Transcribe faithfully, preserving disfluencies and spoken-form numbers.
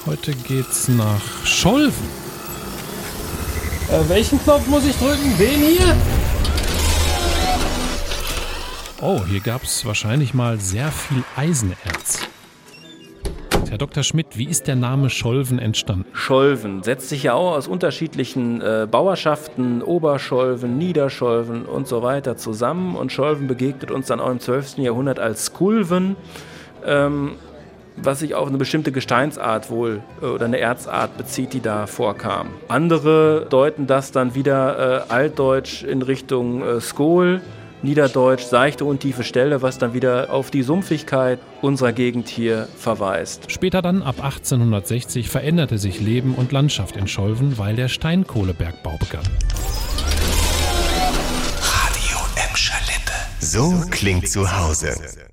Heute geht's nach Scholven. Äh, welchen Knopf muss ich drücken? Den hier? Oh, hier gab's wahrscheinlich mal sehr viel Eisenerz. Herr Doktor Schmidt, wie ist der Name Scholven entstanden? Scholven setzt sich ja auch aus unterschiedlichen äh, Bauerschaften, Oberscholven, Niederscholven und so weiter zusammen. Und Scholven begegnet uns dann auch im zwölften Jahrhundert als Skulven, ähm, was sich auf eine bestimmte Gesteinsart wohl äh, oder eine Erzart bezieht, die da vorkam. Andere deuten das dann wieder äh, altdeutsch in Richtung äh, Skol, Niederdeutsch seichte und tiefe Stelle, was dann wieder auf die Sumpfigkeit unserer Gegend hier verweist. Später dann, ab achtzehnhundertsechzig, veränderte sich Leben und Landschaft in Scholven, weil der Steinkohlebergbau begann. Radio Emscher Lippe. So klingt zu Hause.